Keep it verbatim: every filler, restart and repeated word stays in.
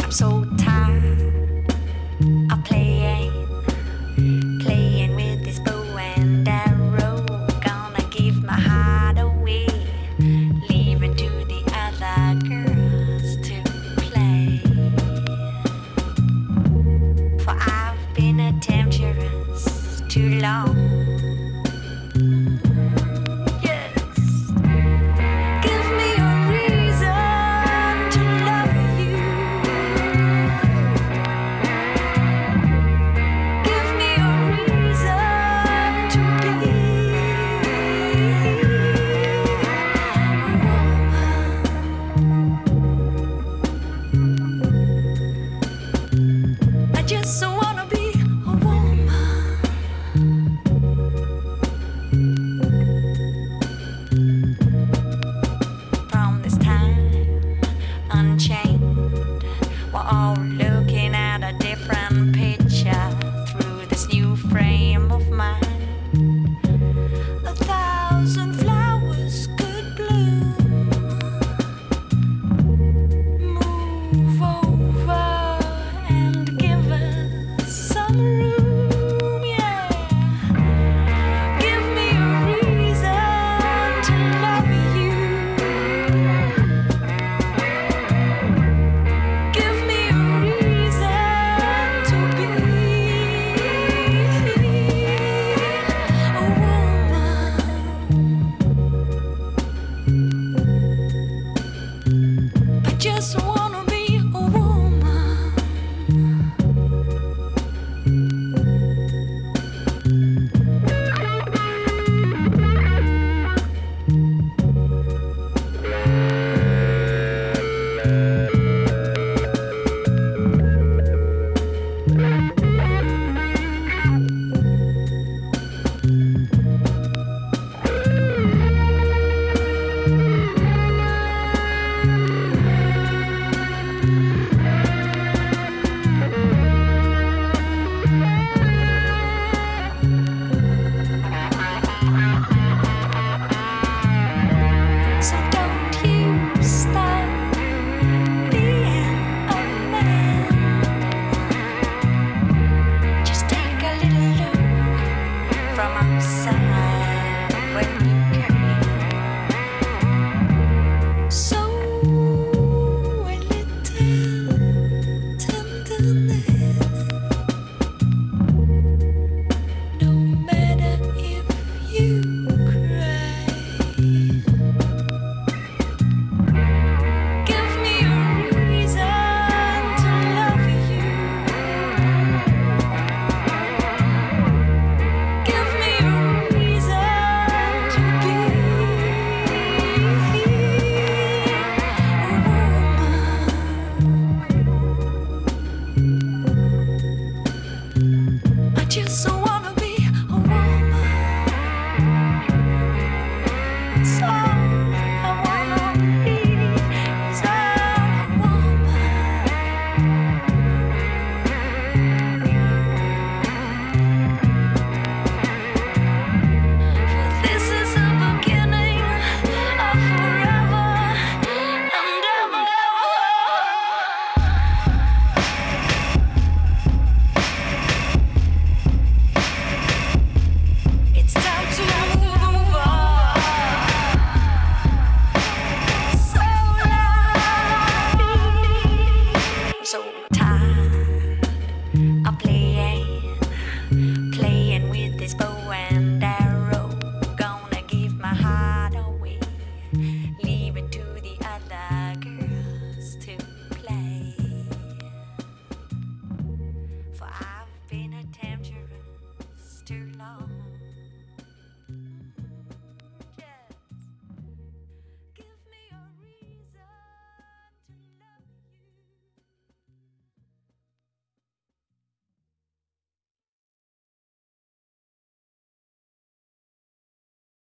I'm so tired of playing, playing with this bow and arrow. Gonna give my heart away, leave it to the other girls to play. For I've been a temptress too long. Just wanna be a woman. From this time unchained, we're all looking at a different picture through this new frame of mind. A thousand flowers could bloom. Move over and give us some room, yeah. Give me a reason to love you. Give me a reason to be a woman. I just wanna